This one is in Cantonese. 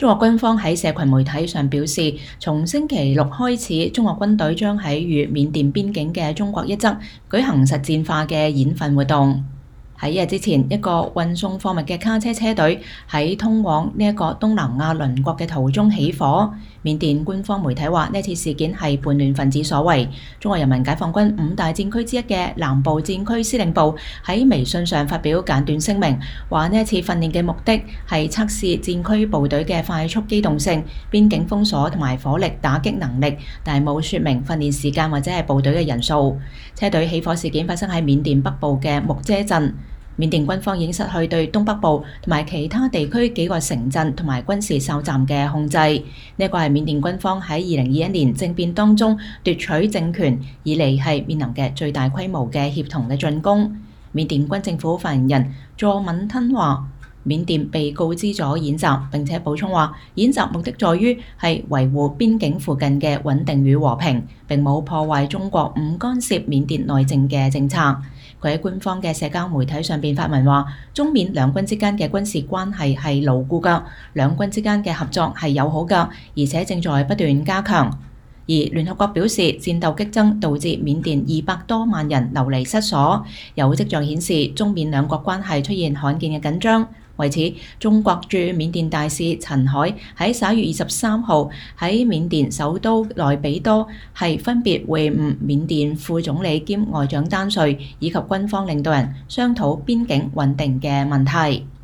中國軍方喺社群媒體上表示，從星期六開始，中國軍隊將喺與緬甸邊境嘅中國一側舉行實戰化嘅演訓活動。喺一日之前，一個運送貨物嘅卡車車隊喺通往呢一個東南亞鄰國嘅途中起火。緬甸官方媒體話，呢次事件係叛亂分子所為。中國人民解放軍五大戰區之一嘅南部戰區司令部喺微信上發表簡短聲明，話呢一次訓練嘅目的係測試戰區部隊嘅快速機動性、邊境封鎖同埋火力打擊能力，但係冇說明訓練時間或者係部隊嘅人數。車隊起火事件發生喺緬甸北部嘅木遮鎮。緬甸軍方已經失去對東北部同埋其他地區幾個城鎮同埋軍事哨站嘅控制。呢個係緬甸軍方喺2021年政變當中奪取政權以嚟係面臨嘅最大規模嘅協同嘅進攻。緬甸軍政府發言人佐敏吞話，緬甸被告知咗演習，並且補充話，演習目的在於係維護邊境附近嘅穩定與和平，並冇破壞中國唔干涉緬甸內政嘅政策。佢喺官方嘅社交媒體上邊發文話，中緬兩軍之間嘅軍事關係係牢固㗎，兩軍之間嘅合作係友好㗎，而且正在不斷加強。而聯合國表示，戰鬥激增導致緬甸200多萬人流離失所，有跡象顯示中緬兩國關係出現罕見嘅緊張。為此，中國駐緬甸大使陳海喺11月23號喺緬甸首都內比多係分別會晤緬甸副總理兼外長丹瑞以及軍方領導人，商討邊境穩定嘅問題。